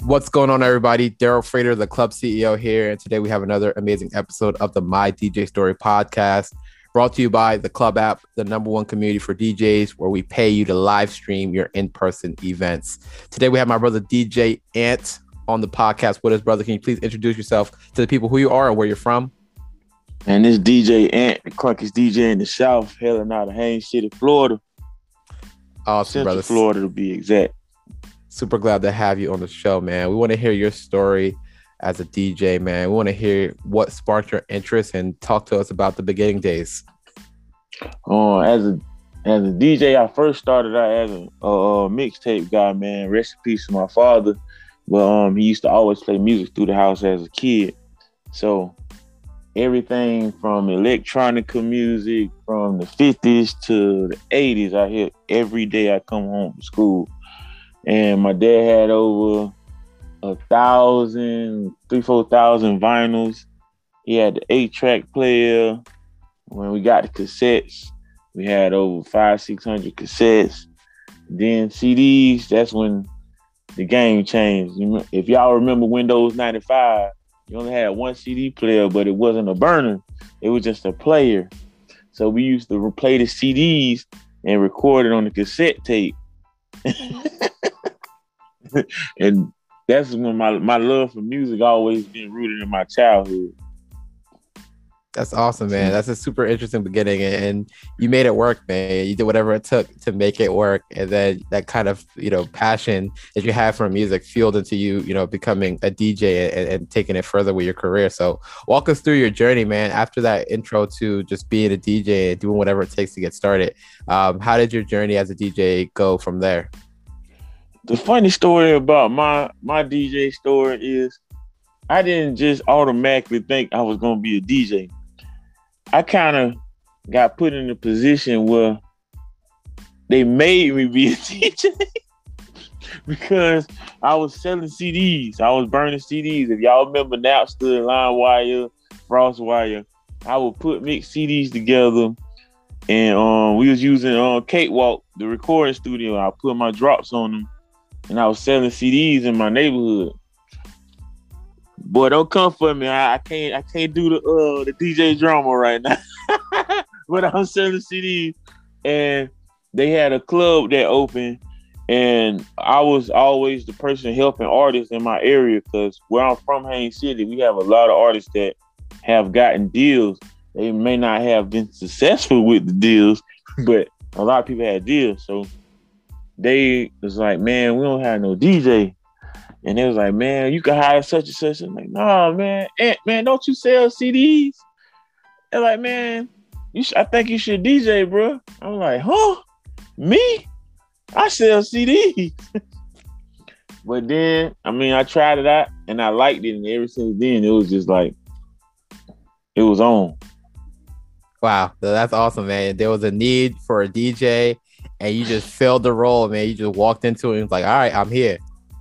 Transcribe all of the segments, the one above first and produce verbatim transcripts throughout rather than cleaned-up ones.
What's going on, everybody? Daryl Frater, the club C E O here, and today we have another amazing episode of the My D J Story podcast, brought to you by the Club app, the number one community for D Js, where we pay you to live stream your in-person events. Today we have my brother D J Ant on the podcast with us. Brother, can you please introduce yourself to the people who you are and where you're from? And this D J Ant, the crunkiest D J in the South, hailing out of Haines City, Florida. Awesome, Central brother. Florida to be exact. Super glad to have you on the show, man. We want to hear your story as a D J, man. We want to hear what sparked your interest and talk to us about the beginning days. Uh, as a as a D J, I first started out as a, a, a mixtape guy, man. Rest in peace to my father. But um, he used to always play music through the house as a kid. So everything from electronica music from the fifties to the eighties, I hear every day I come home from school. And my dad had over a thousand, three, four thousand vinyls. He had the eight-track player. When we got the cassettes, we had over five, six hundred cassettes. Then C Ds, that's when the game changed. If y'all remember Windows ninety-five, you only had one C D player, but it wasn't a burner. It was just a player. So we used to replay the C Ds and record it on the cassette tape. And that's when my, my love for music always been rooted in my childhood. That's awesome, man. That's a super interesting beginning, and you made it work, man. You did whatever it took to make it work, and then that kind of, you know, passion that you have for music fueled into you, you know, becoming a D J and, and taking it further with your career. So walk us through your journey, man. After that intro to just being a D J and doing whatever it takes to get started, um, how did your journey as a D J go from there? The funny story about my my D J story is I didn't just automatically think I was going to be a D J. I kind of got put in a position where they made me be a D J because I was selling C Ds. I was burning C Ds. If y'all remember Napster, LimeWire, FrostWire, I would put mixed C Ds together, and um, we was using uh, Cakewalk, the recording studio. I put my drops on them, and I was selling C Ds in my neighborhood. Boy, don't come for me. I, I can't. I can't do the uh, the D J drama right now. But I'm selling C Ds, and they had a club that opened, and I was always the person helping artists in my area because where I'm from, Haines City, we have a lot of artists that have gotten deals. They may not have been successful with the deals, but a lot of people had deals. So they was like, "Man, we don't have no D J." And they was like, "Man, you can hire such and such." I'm like, "No, man, Ant, man, don't you sell C Ds?" They're like, "Man, you sh- I think you should D J, bro." I'm like, "Huh? Me? I sell C Ds." But then, I mean, I tried it out and I liked it, and ever since then, it was just like, it was on. Wow, that's awesome, man. There was a need for a D J, and you just filled the role, man. You just walked into it and was like, "All right, I'm here."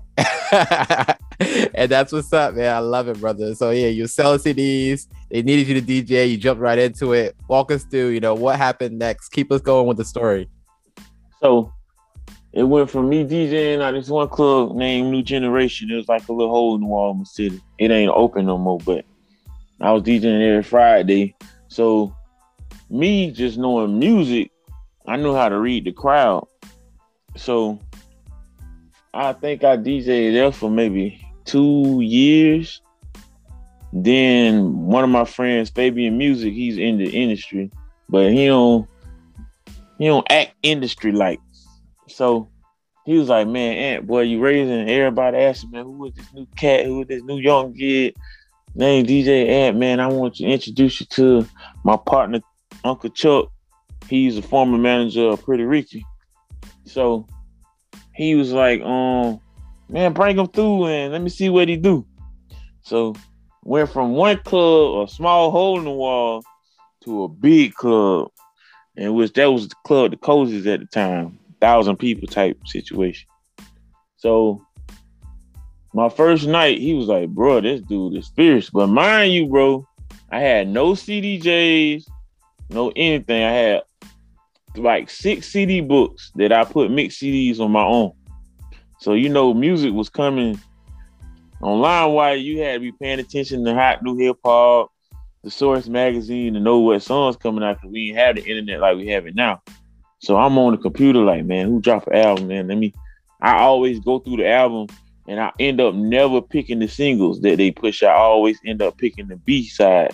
And that's what's up, man. I love it, brother. So yeah, you sell C Ds. They needed you to D J. You jumped right into it. Walk us through, you know, what happened next. Keep us going with the story. So it went from me DJing at this one club named New Generation. It was like a little hole in the wall in the city. It ain't open no more, but I was DJing every Friday. So me just knowing music, I knew how to read the crowd. So I think I D J'd there for maybe two years. Then one of my friends, Fabian Music, he's in the industry, but he don't he don't act industry like. So he was like, "Man, Ant, boy, you raising." Everybody asking, "Man, who is this new cat? Who is this new young kid named D J Ant? Man, I want to introduce you to my partner, Uncle Chuck. He's a former manager of Pretty Ricky." So he was like, um, "Man, bring him through and let me see what he do." So went from one club, a small hole in the wall, to a big club, in which that was the club, the Cozies at the time, thousand people type situation. So my first night, he was like, "Bro, this dude is fierce." But mind you, bro, I had no C D Js, no anything. I had like six C D books that I put mixed C Ds on my own. So, you know, music was coming On LimeWire, you had to be paying attention to hot new hip hop, the Source magazine, to know what songs coming out, because we didn't have the internet like we have it now. So I'm on the computer like, man, who dropped an album, man? Let me. I always go through the album, and I end up never picking the singles that they push out. I always end up picking the B side.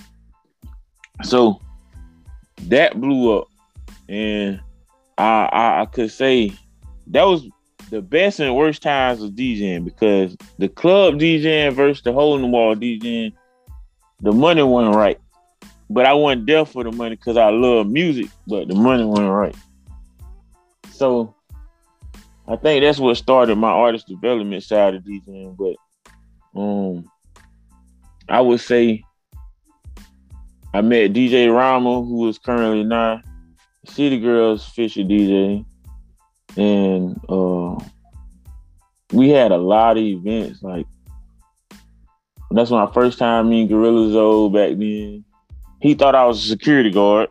So that blew up, and I, I I could say that was the best and worst times of DJing, because the club DJing versus the hole in the wall DJing, the money wasn't right. But I wasn't there for the money because I love music, but the money wasn't right. So I think that's what started my artist development side of DJing. But um, I would say I met D J Rama, who is currently now City Girls Fisher D J. And uh, we had a lot of events. Like, that's my first time meeting Gorilla Zoe back then. He thought I was a security guard.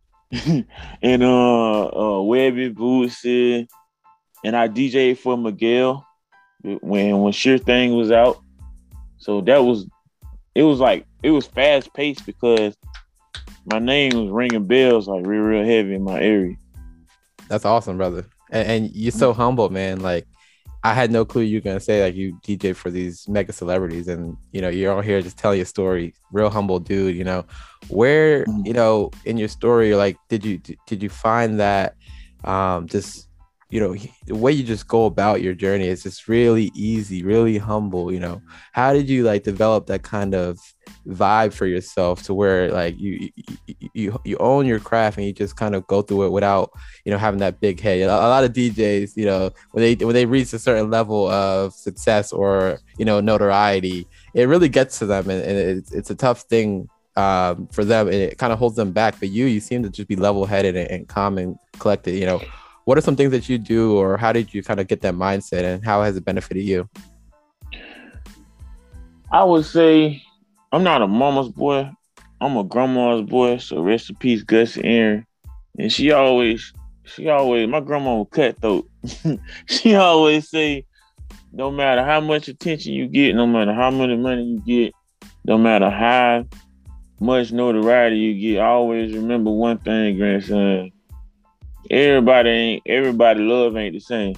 and uh, uh, Webby, Bootsy, and I D J'd for Miguel when when Sure Thing was out. So that was, it was like, it was fast paced because my name was ringing bells like real, real heavy in my area. That's awesome, brother. And, and you're so humble, man. Like, I had no clue you were gonna say like you D J for these mega celebrities, and you know you're all here just telling your story. Real humble dude. You know, where you know in your story, like, did you did you find that um, just you know the way you just go about your journey is just really easy, really humble. You know, how did you like develop that kind of vibe for yourself to where like you you you, you own your craft and you just kind of go through it without you know having that big head? A lot of D Js, you know, when they when they reach a certain level of success or you know notoriety, it really gets to them, and, and it's it's a tough thing um, for them, and it kind of holds them back. But you you seem to just be level-headed and, and calm and collected. You know, what are some things that you do, or how did you kind of get that mindset, and how has it benefited you? I would say I'm not a mama's boy. I'm a grandma's boy. So rest in peace, Gus and Aaron. And she always, she always, my grandma was cutthroat. She always say, no matter how much attention you get, no matter how much money you get, no matter how much notoriety you get, always remember one thing, grandson. Everybody ain't, everybody love ain't the same.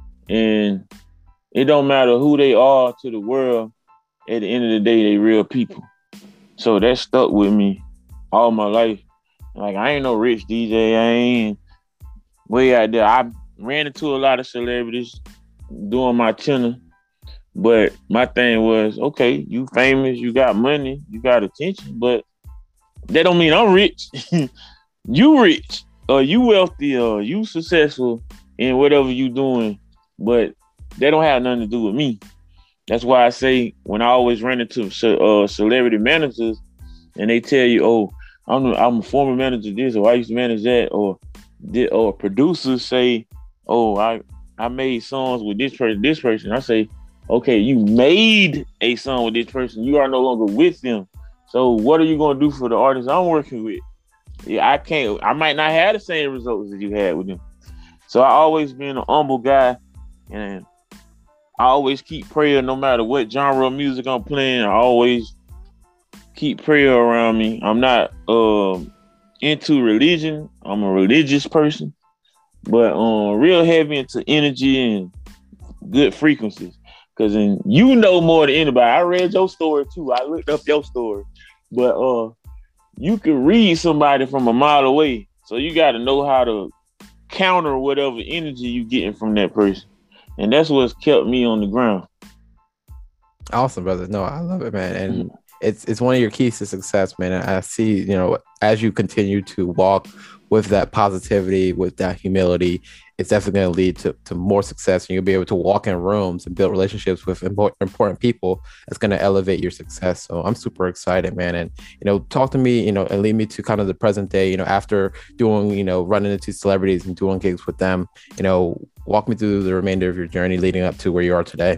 And it don't matter who they are to the world. At the end of the day, they real people. So that stuck with me all my life. Like, I ain't no rich D J. I ain't way out there. I ran into a lot of celebrities doing my tenor. But my thing was, okay, you famous, you got money, you got attention, but that don't mean I'm rich. You rich, or you wealthy, or you successful in whatever you doing, but that don't have nothing to do with me. That's why I say when I always run into uh, celebrity managers and they tell you, oh, I'm a, I'm a former manager of this, or I used to manage that, or or producers say, oh, I, I made songs with this person, this person. I say, okay, you made a song with this person. You are no longer with them. So what are you going to do for the artists I'm working with? Yeah, I can't, I might not have the same results that you had with them. So I always been an humble guy, and I always keep prayer no matter what genre of music I'm playing. I always keep prayer around me. I'm not um, into religion. I'm a religious person, but um, real heavy into energy and good frequencies. Because you know more than anybody. I read your story too. I looked up your story. But uh, you can read somebody from a mile away. So you got to know how to counter whatever energy you getting from that person. And that's what's kept me on the ground. Awesome, brother. No, I love it, man. And mm-hmm. it's it's one of your keys to success, man. I see, you know, as you continue to walk with that positivity, with that humility, it's definitely going to lead to, to more success. And you'll be able to walk in rooms and build relationships with important, important people. That's going to elevate your success. So I'm super excited, man. And, you know, talk to me, you know, and lead me to kind of the present day, you know, after doing, you know, running into celebrities and doing gigs with them, you know, walk me through the remainder of your journey leading up to where you are today.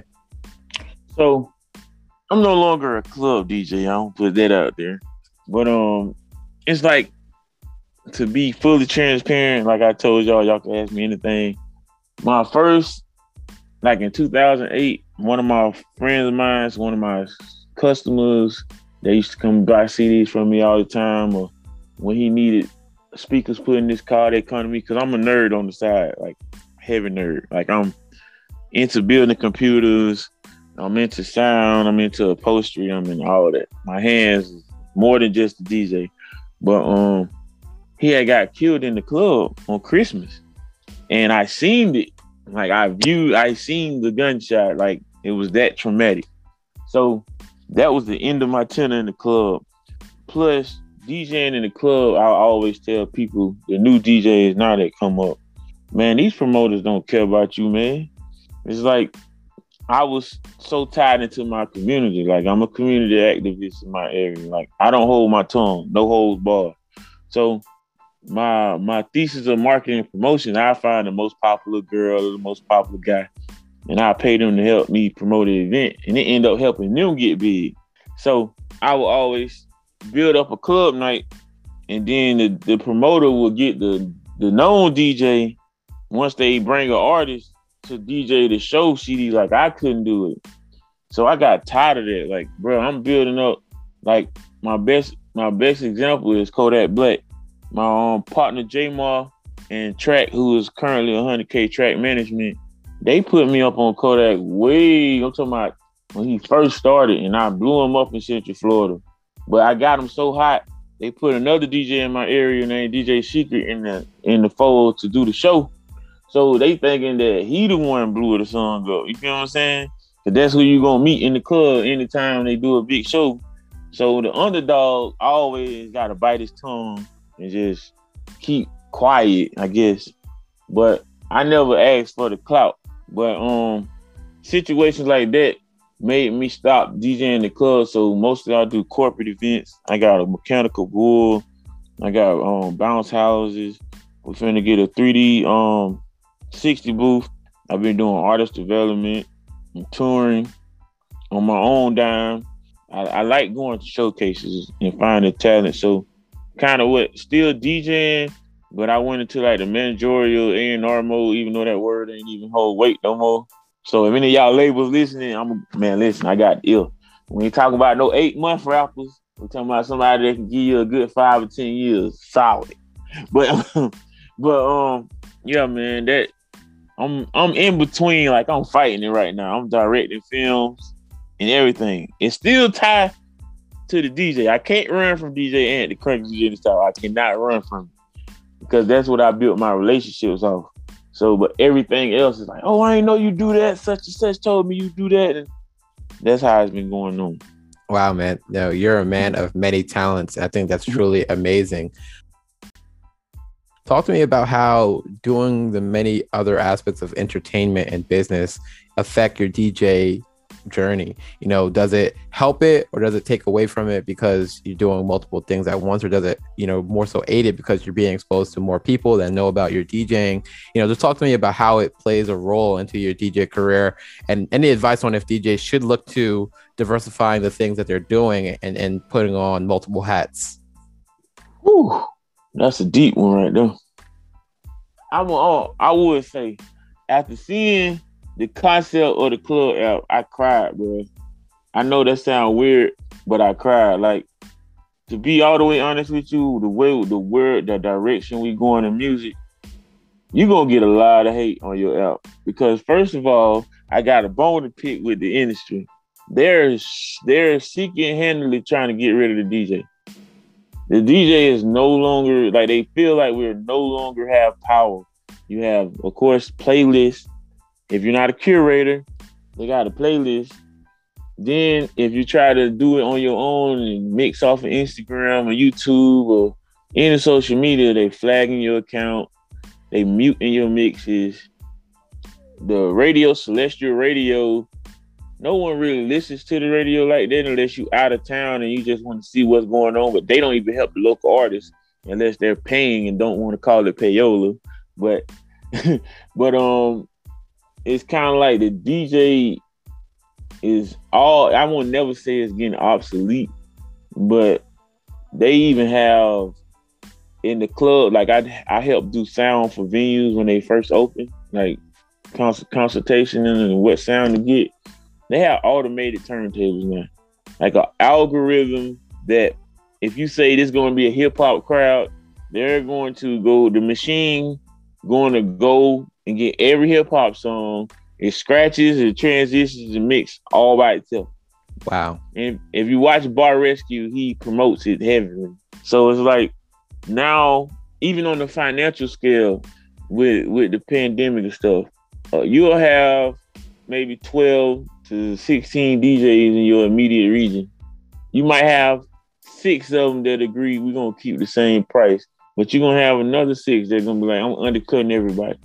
So I'm no longer a club D J. I don't put that out there. But um, it's like, to be fully transparent, like I told y'all, y'all can ask me anything. My first, like in two thousand eight, one of my friends of mine, one of my customers, they used to come buy C Ds from me all the time, or when he needed speakers put in his car, they come to me because I'm a nerd on the side, like heavy nerd. Like I'm into building computers, I'm into sound, I'm into upholstery, I'm in all of that. My hands more than just a D J. But um he had got killed in the club on Christmas. And I seen it. Like I viewed, I seen the gunshot. Like it was that traumatic. So that was the end of my tenure in the club. Plus, DJing in the club, I always tell people, the new D Js now that come up, man, these promoters don't care about you, man. It's like I was so tied into my community. Like I'm a community activist in my area. Like I don't hold my tongue, no holds barred. So my my thesis of marketing and promotion, I find the most popular girl or the most popular guy, and I pay them to help me promote the event, and it end up helping them get big. So I will always build up a club night, and then the, the promoter will get the the known D J once they bring an artist to D J the show C D. Like I couldn't do it, so I got tired of that. Like, bro, I'm building up. Like my best my best example is Kodak Black. My um, partner J-Mar and Track, who is currently one hundred K Track Management, they put me up on Kodak way, I'm talking about when he first started, and I blew him up in Central Florida. But I got him so hot, they put another D J in my area named D J Secret in the in the fold to do the show. So they thinking that he the one blew the song up. You feel what I'm saying? Because that's who you gonna meet in the club anytime they do a big show. So the underdog always gotta bite his tongue and just keep quiet, I guess. But I never asked for the clout. But um, situations like that made me stop DJing the club. So mostly I do corporate events. I got a mechanical bull. I got um bounce houses. We're finna get a three D um sixty booth. I've been doing artist development and touring on my own dime. I, I like going to showcases and finding talent. So kind of what still DJing, but I went into like the managerial A and R mode, even though that word ain't even hold weight no more. So if any of y'all labels listening, I'm man, listen, I got ill. When you talk about no eight month rappers, we're talking about somebody that can give you a good five or ten years solid. But but um yeah, man, that I'm I'm in between, like I'm fighting it right now. I'm directing films and everything. It's still tied to the D J. I can't run from D J Ant, the Cranky D J style. I cannot run from it because that's what I built my relationships off. So, but everything else is like, oh, I didn't know you do that. Such and such told me you do that. And that's how it's been going on. Wow, man. No, you're a man of many talents. I think that's truly amazing. Talk to me about how doing the many other aspects of entertainment and business affect your D J journey. You know, does it help it or does it take away from it because you're doing multiple things at once, or does it, you know, more so aid it because you're being exposed to more people that know about your DJing? You know, just talk to me about how it plays a role into your D J career, and any advice on if D Js should look to diversifying the things that they're doing and, and putting on multiple hats. Whew, that's a deep one right there. I'm a, I would say after seeing the concept of the club app, I cried, bro. I know that sounds weird, but I cried. Like, to be all the way honest with you, the way, the word, the direction we going in music, you're going to get a lot of hate on your app. Because first of all, I got a bone to pick with the industry. They're, they're seeking handily trying to get rid of the D J. The D J is no longer, like, they feel like we're no longer have power. You have, of course, playlists. If you're not a curator, they got a playlist. Then if you try to do it on your own and mix off of Instagram or YouTube or any social media, they flagging your account. They muting your mixes. The radio, Celestial Radio, no one really listens to the radio like that unless you out of town and you just want to see what's going on. But they don't even help the local artists unless they're paying and don't want to call it payola. But, but um, it's kind of like the D J is all, I won't never say it's getting obsolete, but they even have in the club, like I I help do sound for venues when they first open, like cons- consultation and what sound to get. they have automated turntables now, like an algorithm that if you say this is going to be a hip hop crowd, they're going to go. The machine going to go and get every hip hop song. It scratches, it transitions, and mix all by itself. Wow. And if you watch Bar Rescue, he promotes it heavily. So it's like now, even on the financial scale, with with the pandemic and stuff, uh, you'll have maybe twelve to sixteen D Js in your immediate region. You might have six of them that agree we're gonna keep the same price, but you're gonna have another six that's gonna be like, I'm undercutting everybody.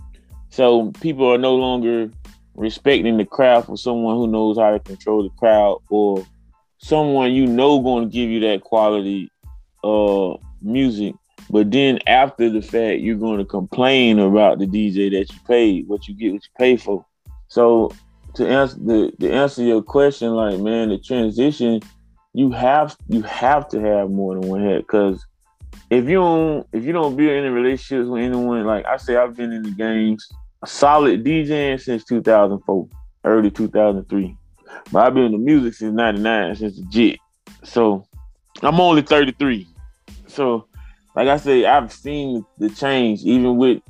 So people are no longer respecting the crowd for someone who knows how to control the crowd, or someone you know going to give you that quality uh music, but then after the fact you're going to complain about the D J that you paid, what you get what you pay for. So to answer the to answer your question, like, man, the transition, you have you have to have more than one head, because if you don't if you don't build any relationships with anyone, like I say, I've been in the games a solid DJing since two thousand four, early two thousand three. But I've been in the music since ninety-nine, since the J I T. So I'm only thirty-three. So like I say, I've seen the change, even with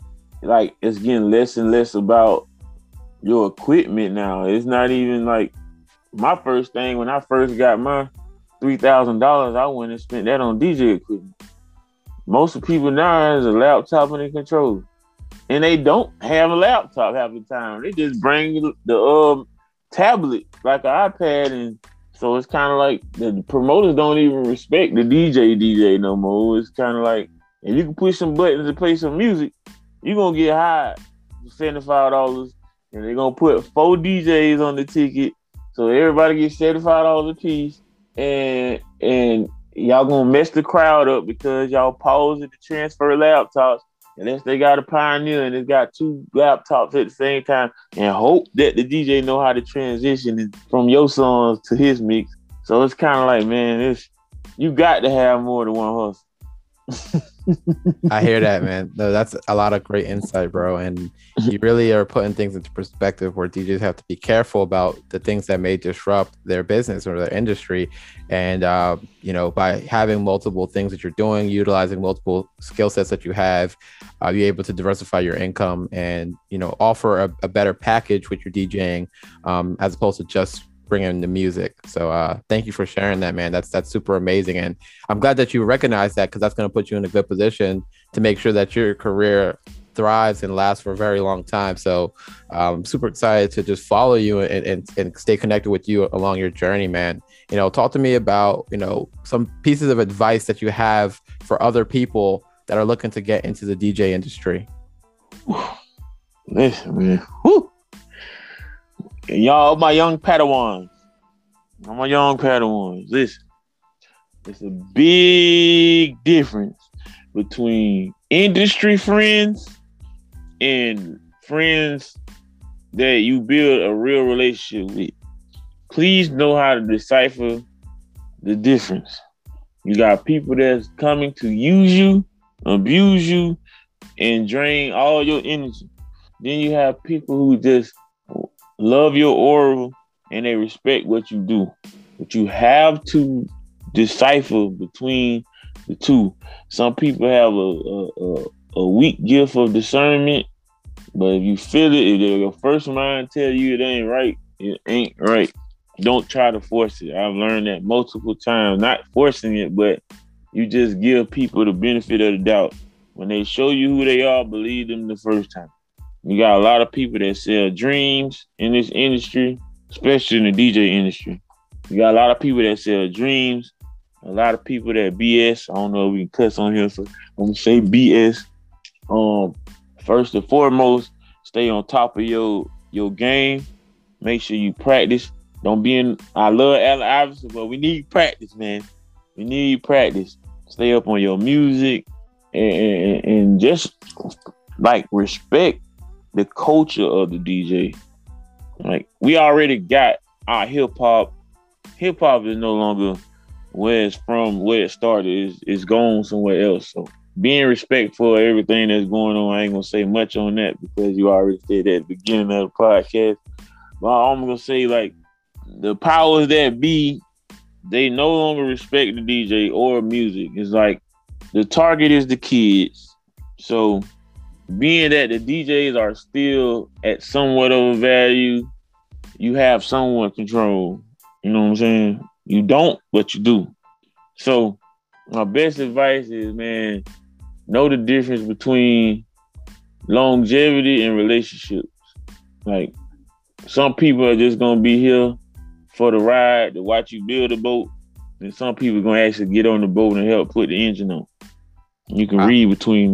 like it's getting less and less about your equipment now. It's not even like my first thing when I first got my three thousand dollars, I went and spent that on D J equipment. Most of the people now is a laptop and a controller. And they don't have a laptop half the time. They just bring the um, tablet like an iPad, and so it's kind of like the promoters don't even respect the D J D J no more. It's kind of like if you can push some buttons to play some music, you're gonna get hired for seventy-five dollars, and they're gonna put four D Js on the ticket, so everybody gets seventy-five dollars a piece, and and y'all gonna mess the crowd up because y'all pausing to transfer laptops. Unless they got a Pioneer and it's got two laptops at the same time, and hope that the D J know how to transition from your songs to his mix. So it's kind of like, man, it's you got to have more than one hustle. I hear that, man. No, that's a lot of great insight, bro. And you really are putting things into perspective where D Js have to be careful about the things that may disrupt their business or their industry. And, uh, you know, by having multiple things that you're doing, utilizing multiple skill sets that you have, uh, you're able to diversify your income and, you know, offer a, a better package with your DJing, um, as opposed to just bringing the music. So uh, thank you for sharing that, man. That's that's super amazing. And I'm glad that you recognize that, because that's going to put you in a good position to make sure that your career thrives and lasts for a very long time. So I'm um, super excited to just follow you and, and, and stay connected with you along your journey, man. You know, talk to me about, you know, some pieces of advice that you have for other people that are looking to get into the D J industry. Listen, man. Woo. Y'all, my young Padawans, all my young Padawans, listen, it's a big difference between industry friends and friends that you build a real relationship with. Please know how to decipher the difference. You got people that's coming to use you, abuse you, and drain all your energy. Then you have people who just love your aura and they respect what you do. But you have to decipher between the two. Some people have a, a, a weak gift of discernment, but if you feel it, if your first mind tell you it ain't right, it ain't right. Don't try to force it. I've learned that multiple times. Not forcing it, but you just give people the benefit of the doubt. When they show you who they are, believe them the first time. You got a lot of people that sell dreams in this industry, especially in the D J industry. You got a lot of people that sell dreams, a lot of people that B S. I don't know if we can cuss on here, so I'm gonna say B S. Um, first and foremost, stay on top of your your game. Make sure you practice. Don't be in. I love Allen Iverson, but we need practice, man. We need practice. Stay up on your music and, and, and just like respect the culture of the D J. Like, we already got our hip hop. Hip hop is no longer where it's from, where it started. It's, it's gone somewhere else. So being respectful of everything that's going on, I ain't gonna say much on that because you already said that at the beginning of the podcast. But I'm gonna say, like, the powers that be, they no longer respect the D J or music. It's like the target is the kids. So being that the D Js are still at somewhat of a value, you have somewhat control. You know what I'm saying? You don't, but you do. So my best advice is, man, know the difference between longevity and relationships. Like, some people are just gonna be here for the ride to watch you build a boat, and some people are gonna actually get on the boat and help put the engine on. You can wow. read between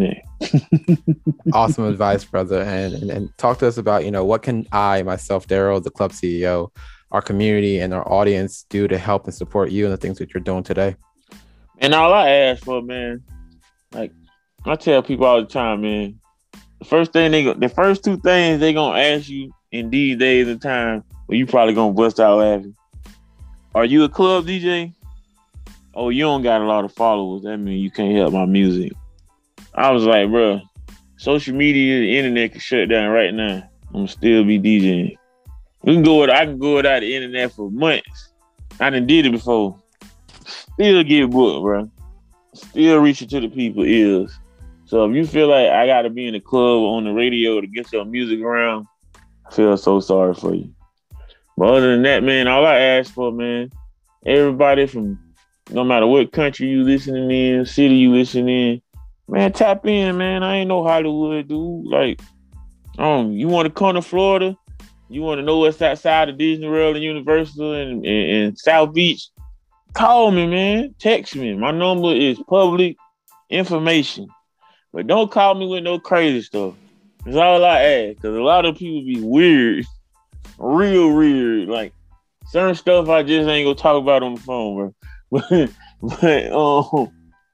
that. Awesome advice, brother. And, and and talk to us about, you know, what can I, myself, Daryl, the club C E O, our community and our audience do to help and support you and the things that you're doing today? And all I ask for, man, like I tell people all the time, man, the first thing they go, the first two things they gonna ask you in these days and time, well, you probably gonna bust out laughing. Are you a club D J? Oh, you don't got a lot of followers. That means you can't help my music. I was like, bro, social media, the internet can shut down right now. I'm gonna still be DJing. We can go with, I can go without the internet for months. I done did it before. Still get booked, bro. Still reaching to the people ears. So if you feel like I gotta be in the club or on the radio to get your music around, I feel so sorry for you. But other than that, man, all I ask for, man, everybody from no matter what country you listening in, city you listening in, man, tap in, man. I ain't no Hollywood dude. Like, um, you want to come to Florida? You want to know what's outside of Disney World and Universal and, and, and South Beach? Call me, man. Text me. My number is public information. But don't call me with no crazy stuff. That's all I ask. Because a lot of people be weird. Real weird. Like, certain stuff I just ain't gonna talk about on the phone, bro. But, but um,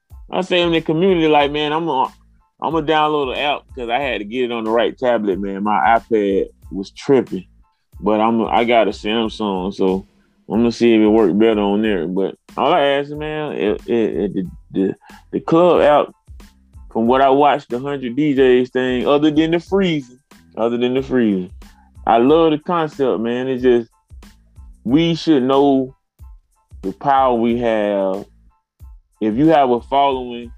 I say in the community, like, man, I'm gonna I'm gonna download the app because I had to get it on the right tablet, man. My iPad was tripping, but I'm I got a Samsung, so I'm gonna see if it worked better on there. But all I ask, man, it, it, it, the, the the club app, from what I watched, the one hundred D Js thing, other than the freezing, other than the freezing, I love the concept, man. It's just we should know the power we have. If you have a following,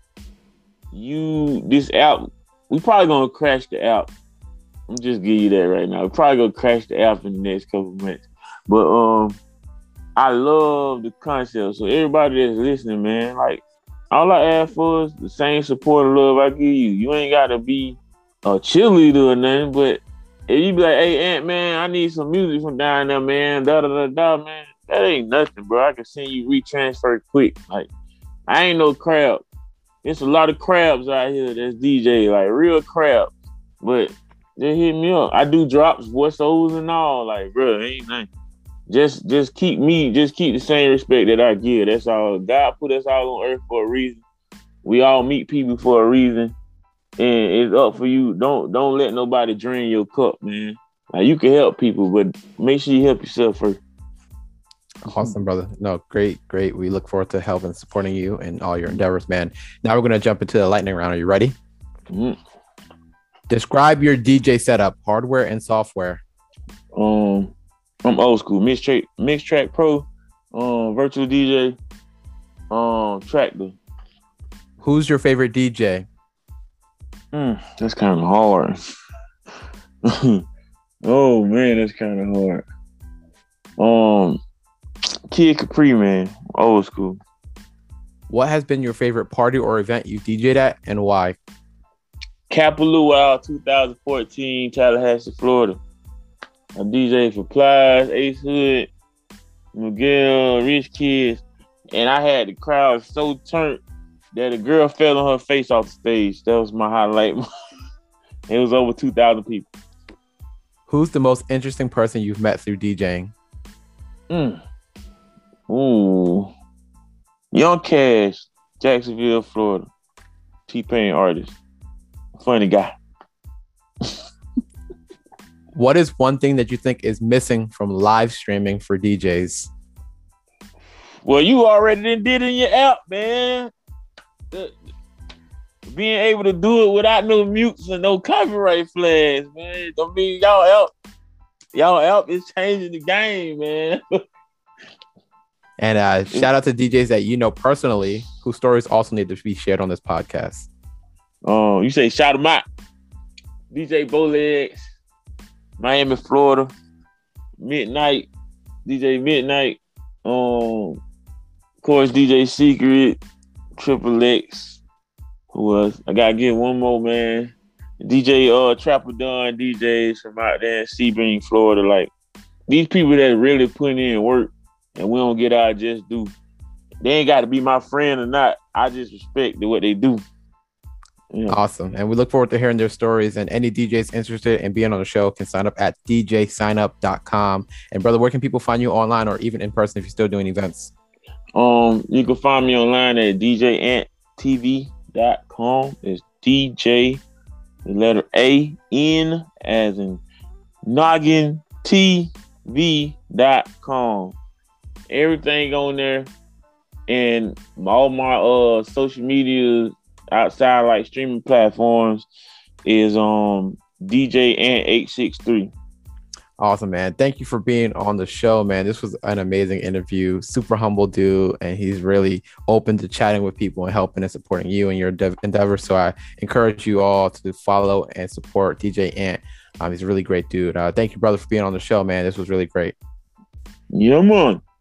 you this app, we probably gonna crash the app. I'm just giving you that right now. We're probably gonna crash the app in the next couple of months. But um, I love the concept. So everybody that's listening, man, like all I ask for is the same support and love I give you. You ain't gotta be a cheerleader or nothing, but if you be like, hey, Ant, man, I need some music from down there, man, da da da da, man, that ain't nothing, bro. I can send you retransfer quick. Like, I ain't no crab. There's a lot of crabs out here that's D J, like real crabs. But they hit me up. I do drops, voiceovers and all. Like, bro, ain't nothing. Just just keep me, just keep the same respect that I give. That's all. God put us all on earth for a reason. We all meet people for a reason. And it's up for you. Don't don't let nobody drain your cup, man. Like, you can help people, but make sure you help yourself first. Awesome, brother. No, great, great. We look forward to helping and supporting you and all your endeavors, man. Now we're going to jump into the lightning round. Are you ready? Mm-hmm. Describe your D J setup, hardware and software. Um, I'm old school. Mixtrack, Mixtrack Pro, um, virtual D J, um, Tractor. Who's your favorite D J? Mm, that's kind of hard. Oh man, that's kind of hard. Um, Kid Capri, man, old school. What has been your favorite party or event you D J'd at and why? Kapalua twenty fourteen, Tallahassee, Florida. I D J'd for Plies, Ace Hood, Miguel, Rich Kids, and I had the crowd so turned that a girl fell on her face off the stage. That was my highlight. It was over two thousand people. Who's the most interesting person you've met through DJing? Mm. Ooh. Young Cash, Jacksonville, Florida. T-Pain artist. Funny guy. What is one thing that you think is missing from live streaming for D Js? Well, you already did it in your app, man. The, being able to do it without no mutes and no copyright flags, man. I mean, y'all app, y'all app is changing the game, man. And uh, shout out to D Js that you know personally whose stories also need to be shared on this podcast. Oh, uh, you say shout them out. D J Bowlegs, Miami, Florida. Midnight, D J Midnight. Um, of course, D J Secret, Triple X. Who else? I gotta get one more, man. D J uh Trapper Dunn D Js from out there in Sebring, Florida. Like, these people that really put in work and we don't get our just do. They ain't got to be my friend or not. I just respect what they do. Yeah. Awesome. And we look forward to hearing their stories. And any D Js interested in being on the show can sign up at d j sign up dot com. And brother, where can people find you online or even in person if you're still doing events? Um, you can find me online at d j ant t v dot com. It's D J, the letter A, N as in noggin, T V dot com. Everything on there, and all my uh social media outside like streaming platforms is um D J Ant eight six three. Awesome, man. Thank you for being on the show, man. This was an amazing interview. Super humble dude, and he's really open to chatting with people and helping and supporting you and your de- endeavors. So I encourage you all to follow and support D J Ant. Um, he's a really great dude. Uh, thank you, brother, for being on the show, man. This was really great. Yeah, man.